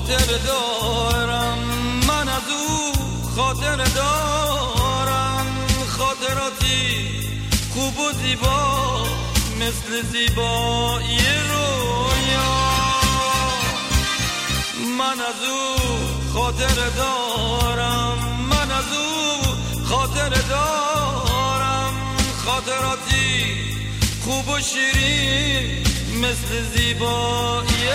خاطر دارم، من از او خاطر دارم، خاطراتی خوب و زیبا مثل زیبایی رویا. من از او خاطر دارم، من از او خاطر دارم، خاطراتی خوب و شیرین مثل زیبایی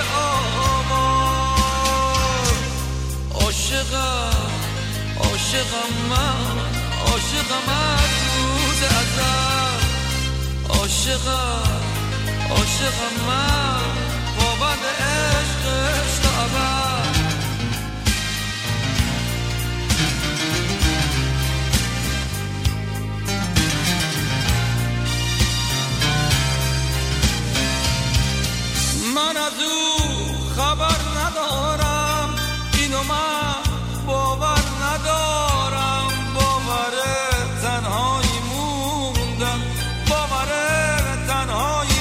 آواز. عاشقم عاشقم من، عاشقم از روز ازل، عاشقم عاشقم من، پابند عشقش تا ابد. من از او خبر ندارم، اینو من باور ندارم، باور تنهایی موندم، باور تنهایی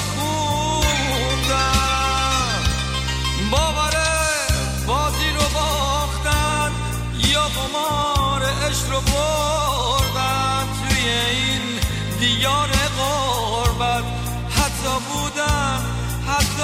خوندم، باور بازی رو باختن یا قمار عشق رو بردن توی این دیار غربت، حتی بودن حتی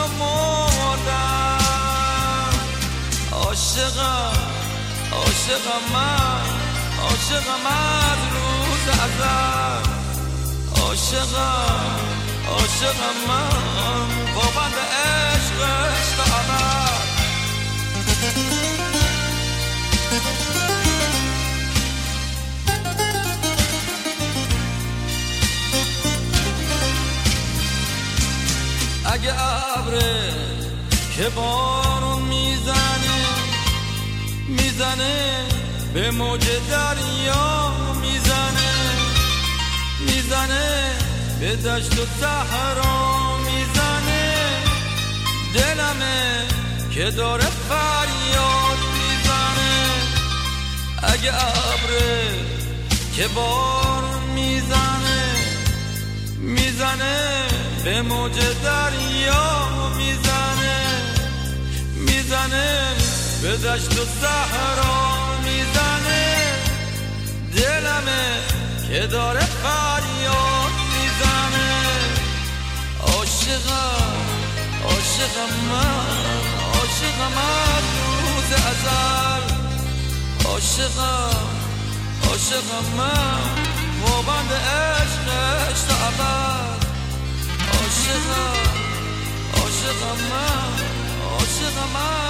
مردم. عاشقم عاشقم من، عاشقم از روز ازل، عاشقم عاشقم من، پابند عشقش تا ابد. اگه ابره که بارون میزنه، میزنه به موج دریا، میزنه میزنه به دشت و صحرا، میزنه دلمه که داره فریاد میزنه. اگه ابره که بارون میزنه، میزنه به موج دریا، میزنه میزنه به دشت و صحرا، میزنه دلمه که داره فریاد میزنه. عاشقم عاشقم من، عاشقم از روز ازل، عاشقم عاشقم من، پابند عشقش تا ابد. عاشقم عاشقم من، عاشقم من.